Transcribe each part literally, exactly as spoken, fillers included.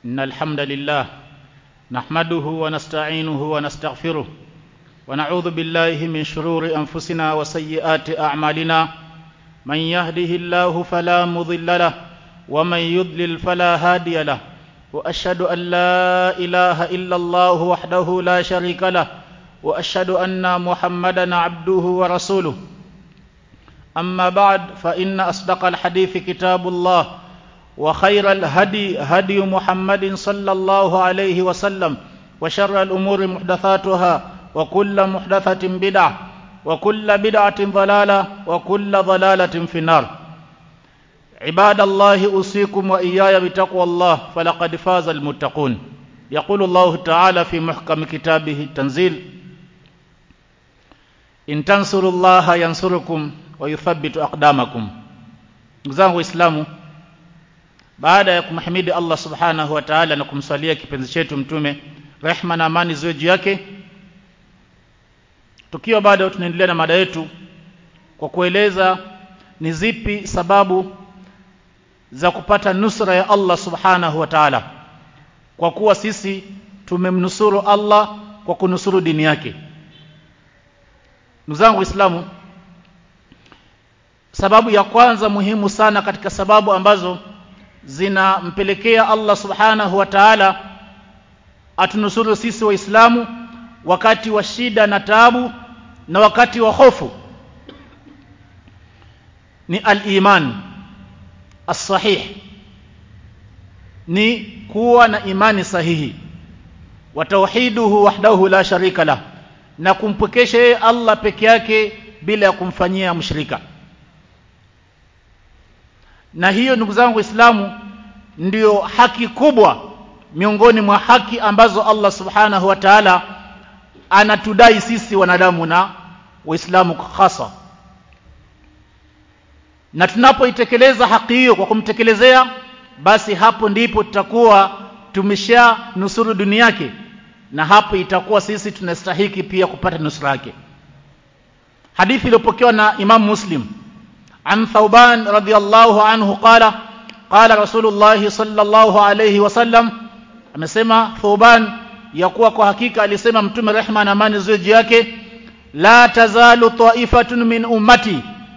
إن الحمد لله نحمده ونستعينه ونستغفره ونعوذ بالله من شرور أنفسنا وسيئات أعمالنا من يهده الله فلا مضل له ومن يضلل فلا هادي له وأشهد أن لا إله إلا الله وحده لا شريك له وأشهد أن محمدا عبده ورسوله أما بعد فإن أصدق الحديث كتاب الله وخير الهدي هدي محمد صلى الله عليه وسلم وشر الأمور محدثاتها وكل محدثة بدعة وكل بدعة ضلالة وكل ضلالة في النار. عباد الله أوصيكم وإياي بتقوى الله فلقد فاز المتقون. يقول الله تعالى في محكم كتابه التنزيل إن تنصروا الله ينصركم ويثبت أقدامكم. Ndugu Waislamu, baada ya kumhimidi Allah subhanahu wa ta'ala na kumsalia kipenzi chetu mtume, rehma na amani ziwe juu yake, tukiwa bado tunaendelea na mada yetu kwa kueleza ni zipi sababu za kupata nusra ya Allah subhanahu wa ta'ala, kwa kuwa sisi tumemnusuru Allah kwa kunusuru dini yake. Ndugu zangu Waislamu, sababu ya kwanza muhimu sana katika sababu ambazo zinampelekea Allah subhanahu wa ta'ala atunusuru sisi Waislamu wakati wa shida na taabu na wakati wa hofu ni al-iman as-sahih, ni kuwa na imani sahihi, wa tauhiduhu wahdahu la sharika lah, na kumpwekesha Allah peke yake bila ya kumfanyia mshirika. Na hiyo ndugu zangu Waislamu ndio haki kubwa miongoni mwa haki ambazo Allah subhanahu wa ta'ala anatudai sisi wanadamu na Waislamu hasa. Na tunapoitekeleza haki hiyo kwa kumtekelezea, basi hapo ndipo tutakuwa tumesha nusuru dunia yake, na hapo itakuwa sisi tunastahili pia kupata nusura yake. Hadithi iliyopokewa na Imam Muslim عن ثوبان رضي الله عنه قال قال رسول الله صلى الله عليه وسلم, amesema Thauban ya kuwa kwa hakika alisema mtume rehma na amani ziwe juu yake, la tazalu ta'ifatun min ummati,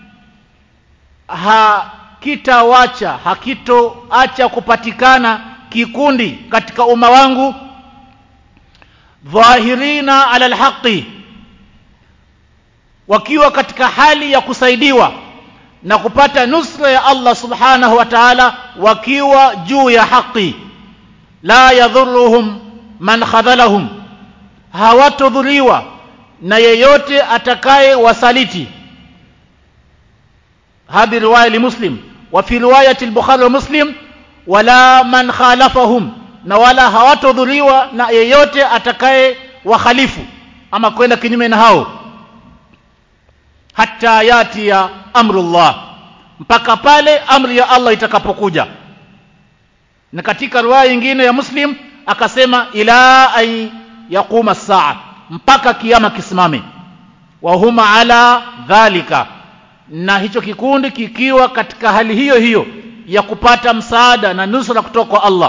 hakitawacha hakitoacha kupatikana kikundi katika umma wangu, dhahirina ala alhaqi, wakiwa katika hali ya kusaidiwa na kupata nusra ya Allah subhanahu wa ta'ala wakiwa juu ya haki, la yadhurruhum man khadhalahum, hawatudhuriwa na yeyote atakaye wasaliti. Hadi riwaya li Muslim, wa fi riwayati al-Bukhari wa Muslim, wala man khalafahum, na wala hawatudhuriwa na yeyote atakaye wakhalifu ama kwenda kinyume na hao, hatta yati ya amrullah, mpaka pale amri ya Allah itakapokuja. Na katika riwaya nyingine ya Muslim akasema ila ay yaquma as-saa, mpaka kiyama kisimame. Wa huma ala dhalika, na hicho kikundi kikiwa katika hali hiyo hiyo ya kupata msaada na nusra kutoka kwa Allah.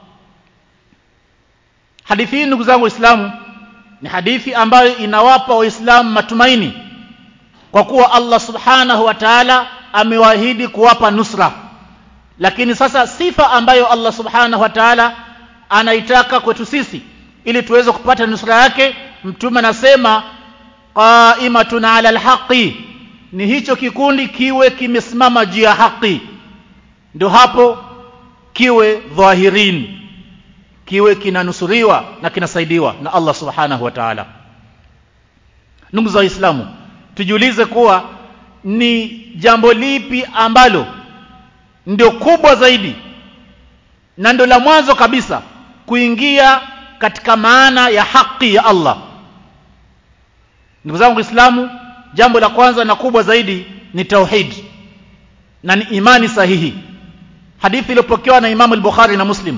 Hadithi hii ndugu zangu Waislamu ni hadithi ambayo inawapa Waislamu matumaini, kwa kuwa Allah subhanahu wa ta'ala amewaahidi kuwapa nusra. Lakini sasa sifa ambayo Allah subhanahu wa ta'ala anaitaka kwetu sisi ili tuweze kupata nusra yake, mtume anasema qaimatun ala alhaqi, ni hicho kikundi kiwe kimesimama juu ya haki, ndio hapo kiwe dhahirin, kiwe kinanusuriwa na kinasaidiwa na Allah subhanahu wa ta'ala. Ndugu za Waislamu, tujiulize kuwa ni jambo lipi ambalo ndio kubwa zaidi na ndio la mwanzo kabisa kuingia katika maana ya haki ya Allah. Ndugu zangu Waislamu, jambo la kwanza na kubwa zaidi ni tauhid na ni imani sahihi. Hadithi iliyopokewa na Imam al-Bukhari na Muslim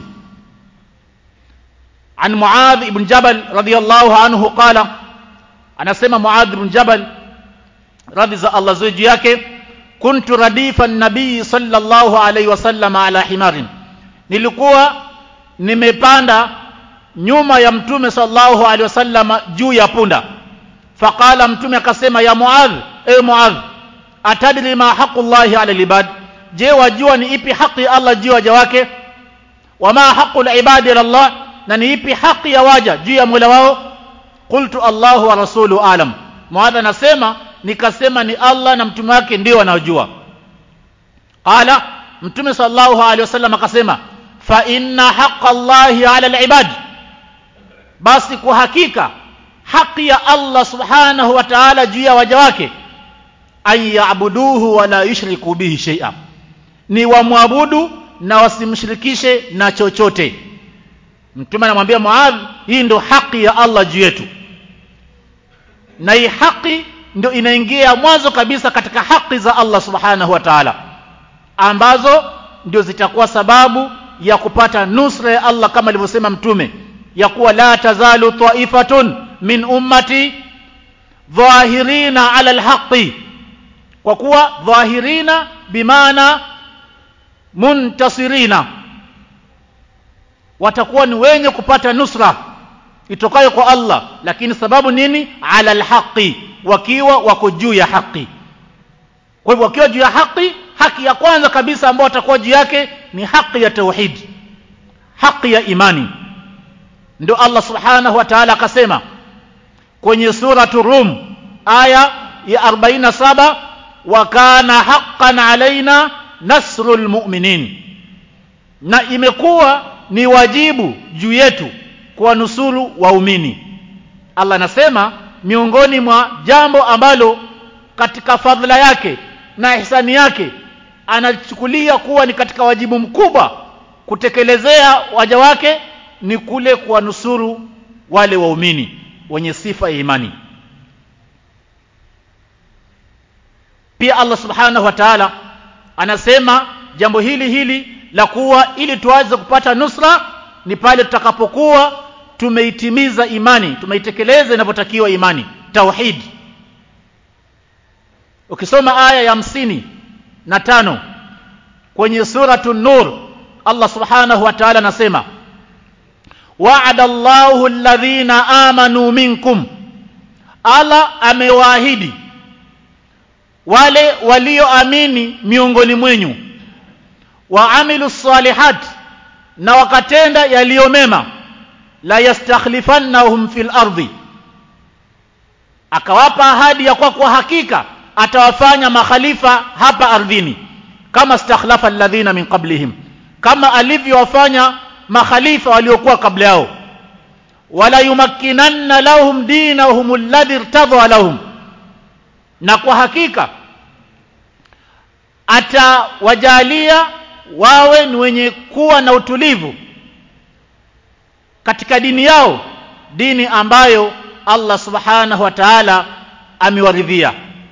an Muadh ibn Jabal radiyallahu anhu qala, anasema Muadh ibn Jabal radhi za Allah ziwe juu yake, kuntu radifa an-nabii sallallahu alayhi wasallam ala himarin, nilikuwa nimepanda nyuma ya mtume sallallahu alaihi wasallam juu ya punda. Faqala, mtume akasema, ya Muadh, e Muadh, atadri ma haqqullahi ala alibad, je wajua ni ipi haki ya Allah juu ya waja wake? Wama haqqul ibadi ala Allah, na ni ipi haki ya waja juu ya Mola wao? Qultu Allahu wa rasuluhu alam. Muadh anasema, nikasema ni Allah na mtume wake ndio wanaojua. Qala, mtume sallallahu alaihi wasallam akasema, fa inna haqqallahi ala alibad, basi kwa hakika haki ya Allah subhanahu wa ta'ala juu ya waja wake, ay ya'buduhu wa la yushriku bihi shay'a, ni wamwabudu na wasimshirikishe na chochote. Mtume anamwambia Muadh, hii ndio haki ya Allah juu yetu, na hii haki ndio inaingia mwanzo kabisa katika haki za Allah subhanahu wa ta'ala, ambazo ndio zitakuwa sababu ya kupata nusra ya Allah, kama alivyosema mtume ya kuwa la tazalu ta'ifatun min ummati dhahirina ala alhaqi, kwa kuwa dhahirina bimaana muntasirina, watakuwa ni wenye kupata nusra itokayo kwa Allah. Lakini sababu nini? Ala alhaqi, wakiwa wako juu ya haki. Kwa hivyo wakiwa juu ya haki, haki ya kwanza kabisa ambayo watakuwa juu yake ni haki ya tauhid, haki ya imani. Ndio Allah subhanahu wa ta'ala akasema kwenye suratu Rum aya ya arobaini na saba, wa kana haqqan alaina nasrul mu'minin, na imekuwa ni wajibu juu yetu kuwanusuru waumini. Allah anasema miongoni mwa jambo ambalo katika fadhila yake na ihsani yake anachukulia kuwa ni katika wajibu mkubwa kutekelezea waja wake ni kule kuwanusuru wale waumini wenye sifa ya imani. Pia Allah subhanahu wa ta'ala anasema jambo hili hili la kuwa ili tuweze kupata nusra ni pale tutakapokuwa tumeitimiza imani, tumeitekeleza inapotakiwa imani, tauhid. Ukisoma aya ya hamsini na tano kwenye suratu Nur, Allah subhanahu wa ta'ala anasema, wa'ada Allahu alladhina amanu minkum, Allah amewaahidi wale walioamini miongoni mwenyu, wa amilu salihat, na wakatenda yaliyomema, la yastakhlifannahum fil ardi, akawapa ahadi ya kwa kwa hakika atawafanya makhalifa hapa ardhini, kama stakhlafa alladhina min qablihim, kama alivyowafanya makhalifa waliokuwa kabla yao. Wala yumakkinanna lahum dinahum alladhi irtadha lahum, na kwa hakika atawajalia wawe ni wenye kuwa na utulivu katika dini yao, dini ambayo Allah subhanahu wa ta'ala amewaridhia.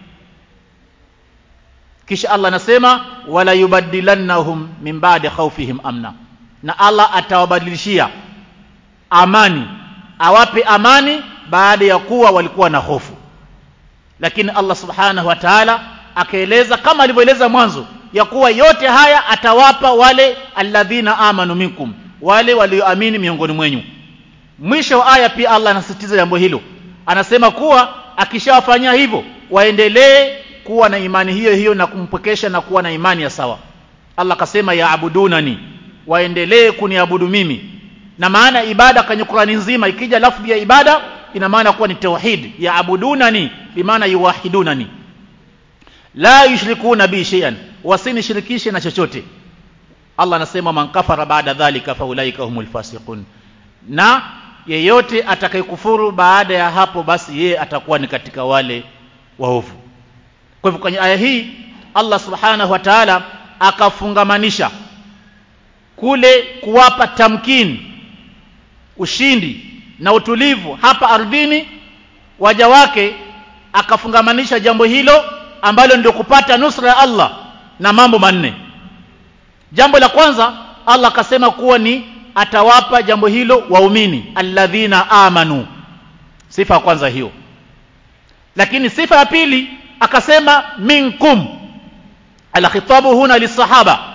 Kisha Allah anasema, wala yubaddilannahum min ba'di khawfihim amna, na Allah atawabadilishia amani, awape amani baada ya kuwa walikuwa na hofu. Lakini Allah subhanahu wa ta'ala akaeleza kama alivyoeleza mwanzo ya kuwa yote haya atawapa wale alladhina amanu minkum, wale walioamini miongoni mwenyu. Mwisho wa aya pia Allah anasisitiza jambo hilo, anasema kuwa akishawafanyia hivyo waendelee kuwa na imani hiyo hiyo na kumpokesha na kuwa na imani ya sawa. Allah akasema yaabudunani, waendelee kuniabudu mimi. Na maana ibada kwenye Qur'ani nzima ikija lafzi ya ibada ina maana kuwa ni tauhid, yaabudunani bimaana yuwahidunani, la yushrikuna bi shay'an, wasinishirikishe na chochote. Allah anasema man kafara baada dhalika fa ulaika humul fasiqun, na yeyote atakayekufuru baada ya hapo basi yeye atakuwa ni katika wale waovu. Kwa hivyo kwenye aya hii Allah subhanahu wa ta'ala akafungamanisha kule kuwapa tamkini, ushindi na utulivu hapa ardhini waja wake, akafungamanisha jambo hilo ambalo ndio kupata nusra ya Allah na mambo manne. Jambo la kwanza Allah akasema kuwa ni atawapa jambo hilo waumini alladhina amanu, sifa ya kwanza hiyo. Lakini sifa ya pili akasema minkum, alkhitabu huna lisahaba,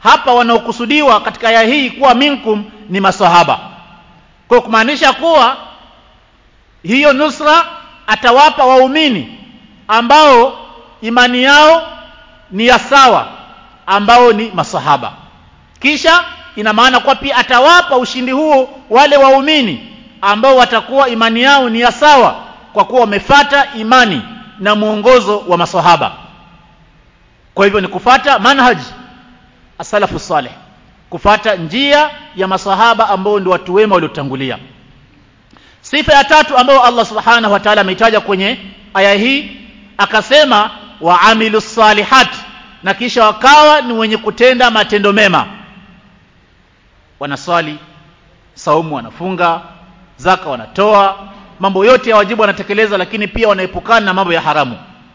hapa wanaokusudiwa katika aya hii kuwa minkum ni masahaba. Kwa kumaanisha kuwa hiyo nusra atawapa waumini ambao imani yao ni ya sawa, ambao ni masahaba. Kisha ina maana kwa pia atawapa ushindi huo wale waumini ambao watakuwa imani yao ni ya sawa, kwa kuwa wamefuata imani na muongozo wa masahaba. Kwa hivyo ni kufata manhaji as-salafu salih, kufata njia ya masahaba ambao ndio watu wema waliotangulia. Sifa ya tatu ambayo Allah subhanahu wa ta'ala ameitaja kwenye aya hii, akasema wa amilus salihat, na kisha wakawa ni wenye kutenda matendo mema. Wanaswali, saumu wanafunga, zaka wanatoa, mambo yote ya wajibu wanatekeleza, lakini pia wanaepukana na mambo ya haramu.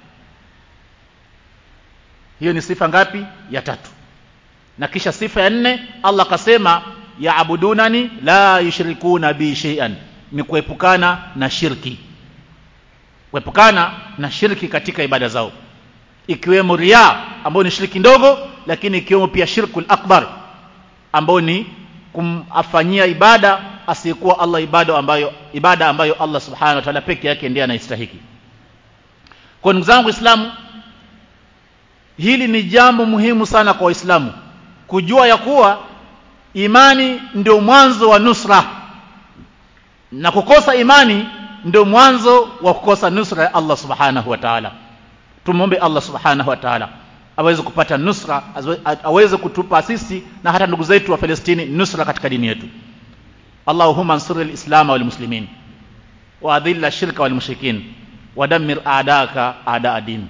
Hiyo ni sifa ngapi? Ya tatu. Na kisha sifa ya nne, Allah akasema ya abudunani la yushrikuna bi shay'an, ni kuepukana na shirki, kuepukana na shirki katika ibada zao, ikiwemo riya ambayo ni shirki ndogo, lakini ikiwemo pia shirkul akbar ambayo ni kumafanyia ibada asiyekuwa Allah ibada ambayo ibada ambayo Allah subhanahu wa ta'ala pekee yake ndiye anastahili. Kwa ndugu zangu Waislamu, hili ni jambo muhimu sana kwa Waislamu kujua ya kuwa imani ndio mwanzo wa nusra, na kukosa imani ndio mwanzo wa kukosa nusra ya Allah subhanahu wa ta'ala. Tumuombe Allah subhanahu wa ta'ala aweze kupata nusra, aweze kutupa sisi na hata ndugu zetu wa Palestina nusra katika dini yetu. Allahumma ansur al-islam wal muslimin wa adhilla ash-shirka wal mushrikin wa dammir a'daaka a'daa din.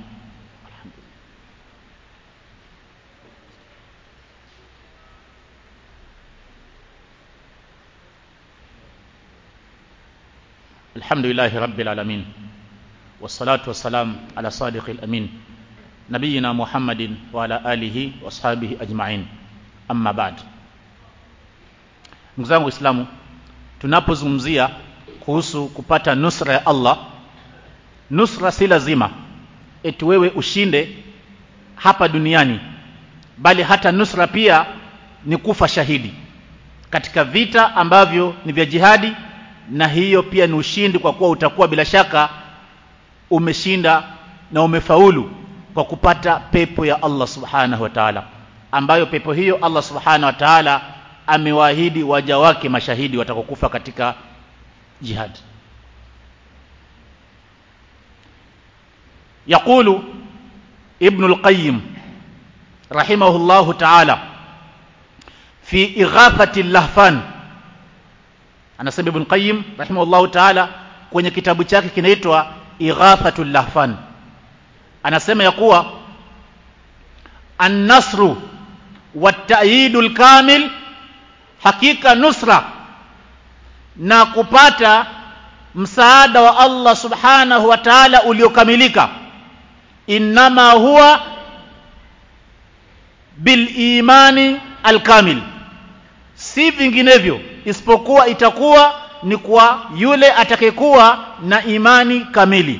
Alhamdulillahi rabbil alamin, wassalatu wassalamu ala sadiqil amin, nabiyina Muhammadin wa ala alihi wa ashabihi ajma'in, amma ba'd. Ndugu zangu Waislamu, tunapozungumzia kuhusu kupata nusra ya Allah, nusra si lazima eti wewe ushinde hapa duniani, bali hata nusra pia ni kufa shahidi katika vita ambavyo ni vya jihadi, na hiyo pia ni ushindi, kwa kuwa utakuwa bila shaka umeshinda na umefaulu kwa kupata pepo ya Allah subhanahu wa ta'ala, ambayo pepo hiyo Allah subhanahu wa ta'ala amewaahidi waja wake mashahidi watakokufa katika jihad. Yaqulu Ibn al-Qayyim rahimahullahu ta'ala fi Ighathati al-Lahfan, anasema Ibn Qayyim rahimahullahu ta'ala kwenye kitabu chake kinaitwa Ighathatul Lahfan, anasema ya kuwa an-nasru wat-ta'yidul kamil, hakika nusra na kupata msaada wa Allah subhanahu wa ta'ala uliokamilika, inma huwa bil imani al-kamil, si vinginevyo isipokuwa itakuwa ni kwa yule atakayekuwa na imani kamili.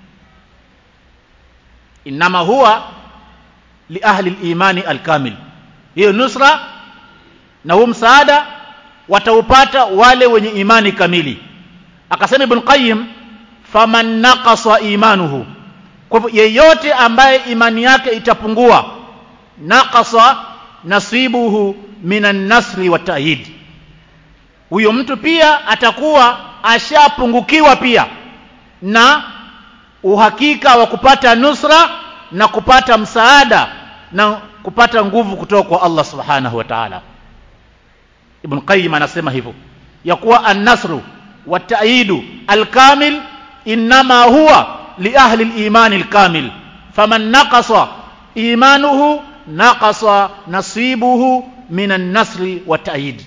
Inma huwa li ahli al-imani al-kamil, hiyo nusra na huo msaada wataupata wale wenye imani kamili. Akasema Ibn Qayyim, faman naqasa imanuhu, kwa hivyo yeyote ambaye imani yake itapungua, naqasa nasibuhu minan nasri wa ta'yid, huyo mtu pia atakuwa ashapungukiwa pia na uhakika wa kupata nusra na kupata msaada na kupata nguvu kutoka kwa Allah subhanahu wa ta'ala. Ibn Qayyim anasema hivyo ya kuwa an-nasru wa ta'yidu al-kamil inma huwa li ahli al-iman al-kamil, faman naqasa imanuhu naqasa nasibuhu minan nasri wa ta'yid.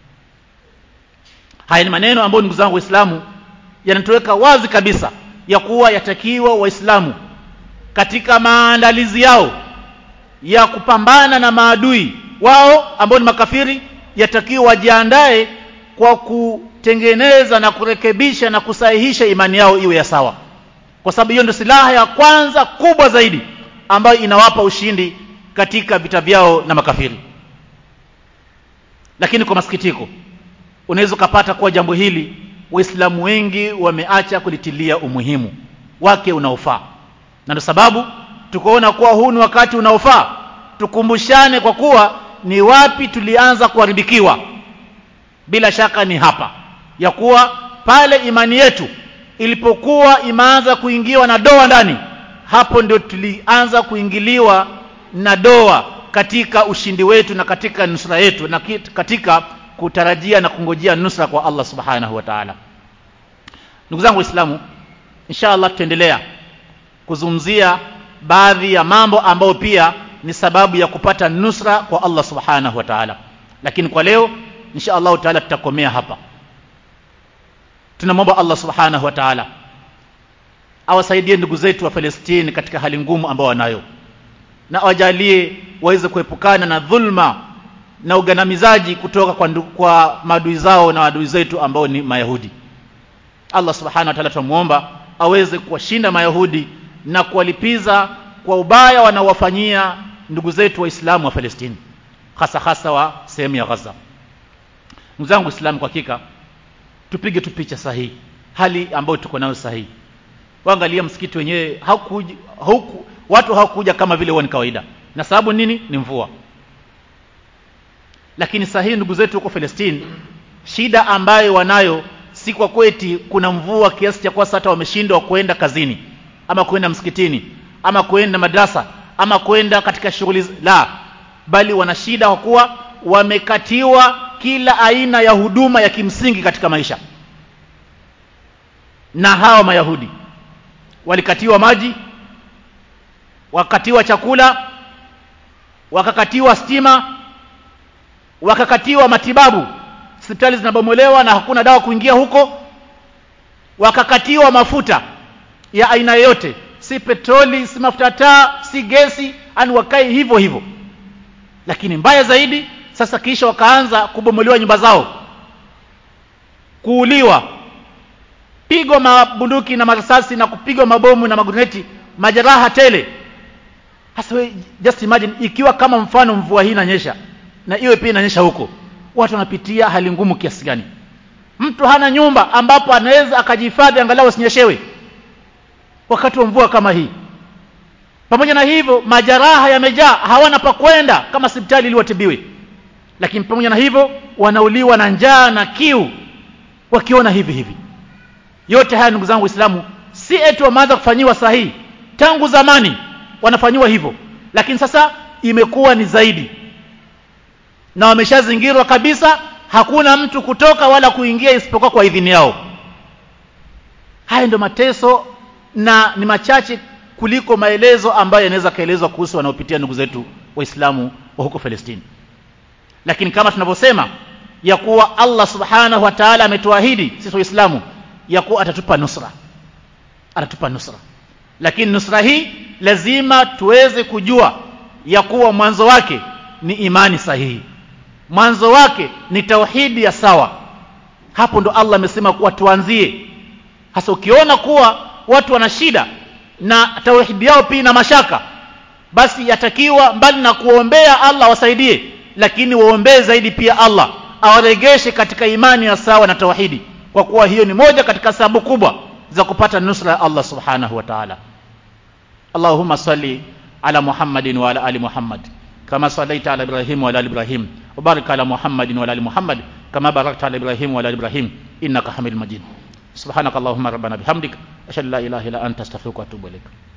Haya ni maneno ambayo ndugu zangu Waislamu yanatuweka wazi kabisa ya kuwa yatakiwa Waislamu katika maandalizi yao ya kupambana na maadui wao ambao ni makafiri, yatakiwa wajiandae kwa kutengeneza na kurekebisha na kusahihisha imani yao iwe ya sawa, kwa sababu hiyo ndio silaha ya kwanza kubwa zaidi ambayo inawapa ushindi katika vita vyao na makafiri. Lakini kwa masikitiko unaweza kupata kwa jambo hili Waislamu wengi wameacha kulitilia umuhimu wake unaofaa. Na ndio sababu tukoona kuwa huu ni wakati unaofaa tukumbushane kwa kuwa ni wapi tulianza kuharibikiwa. Bila shaka ni hapa, ya kuwa pale imani yetu ilipokuwa imeanza kuingiwa na doa ndani, hapo ndio tulianza kuingiliwa na doa katika ushindi wetu na katika nusra yetu na katika kutarajia na kungojea nusra kwa Allah subhanahu wa ta'ala. Ndugu zangu Waislamu, inshallah tutaendelea kuzungumzia baadhi ya mambo ambayo pia ni sababu ya kupata nusra kwa Allah subhanahu wa ta'ala. Lakini kwa leo inshallah ta'ala tutakomea hapa. Tunamwomba Allah subhanahu wa ta'ala awasaidie ndugu zetu wa Palestina katika hali ngumu ambao wanayo, na awajalie waweze kuepukana na dhulma na ugandamizaji kutoka kwa, kwa maadui zao na adui zetu ambao ni Mayahudi. Allah subhanahu wa ta'ala tumuomba aweze kuwashinda Mayahudi na kuwalipiza kwa ubaya wanaowafanyia ndugu zetu Waislamu wa Palestina, hasa hasa wa sehemu ya Gaza. Ndugu zangu Waislamu, kwa hakika tupige tu picha sahihi hali ambayo tuko nayo sahihi. Waangalia msikiti wenyewe haukuja hauku, watu hawakuja kama vile huwa ni kawaida. Na sababu nini? Ni mvua. Lakini sahihi ndugu zetu huko Palestina, shida ambayo wanayo si kwa kweti kuna mvua kiasi cha kwa hata wameshindwa kwenda kazini ama kwenda msikitini ama kwenda madrasa ama kwenda katika shughuli, la, bali wana shida kwa kuwa wamekatiwa kila aina ya huduma ya kimsingi katika maisha. Na hawa Mayahudi walikatiwa maji, wakatiwa chakula, wakakatiwa stima, wakakatiwa matibabu. Hospitali zinabomolewa na hakuna dawa kuingia huko. Wakakatiwa mafuta ya aina yote, si petroli, si mafuta taa, si gesi, ani wakai hivyo hivyo. Lakini mbaya zaidi sasa, kisha wakaanza kubomolewa nyumba zao, kuuliwa, pigwa mabunduki na marasasi na kupigwa mabomu na maguruneti, majeraha tele. Hasa we just imagine ikiwa kama mfano mvua hii inanyesha na iwe pia inanyesha huko, watu wanapitia hali ngumu kiasi gani? Mtu hana nyumba ambapo anaweza akajihifadhi angalau asinyeshewe wakati wa mvua kama hii. Pamoja na hivyo majeraha yamejaa, hawana pa kwenda kama hospitali ili watibiwe. Lakini pamoja na hivyo wanauliwa na njaa na kiu wakiona hivi hivi. Yote haya ndugu zangu Waislamu, si eti wameanza kufanyiwa sahihi, tangu zamani wanafanywa hivyo, lakini sasa imekuwa ni zaidi, na wameshazingirwa kabisa, hakuna mtu kutoka wala kuingia isipokuwa kwa idhini yao. Haya ndio mateso, na ni machache kuliko maelezo ambayo yanaweza kaelezwa kuhusu wanaopitia ndugu zetu Waislamu wa huko Palestina. Lakini kama tunavyosema ya kuwa Allah subhanahu wa ta'ala ametuahidi sisi Waislamu ya kuwa atatupa nusra, atatupa nusra. Lakini nusra hii lazima tuweze kujua ya kuwa mwanzo wake ni imani sahihi, mwanzo wake ni tauhidi ya sawa. Hapo ndo Allah amesema kuwa tuanzie. Hasa ukiona kuwa watu wana shida na tauhidi yao pia na mashaka, basi yatakiwa mbali na kuombea Allah wasaidie, lakini waombee zaidi pia Allah awaregeshe katika imani ya sawa na tauhidi, kwa kuwa hiyo ni moja katika sababu kubwa za kupata nusra ya Allah subhanahu wa ta'ala. Allahumma salli ala Muhammadin wa ala ali Muhammad kama sallaita ala Ibrahim wa ala ali Ibrahim, wa barik ala Muhammadin wa ala ali Muhammad kama barakta ala Ibrahim wa ala ali Ibrahim innaka Hamidul Majid. Subhanakallahumma rabbana bihamdik ashhadu an la ilaha illa anta astaghfiruka wa atubu ilaik.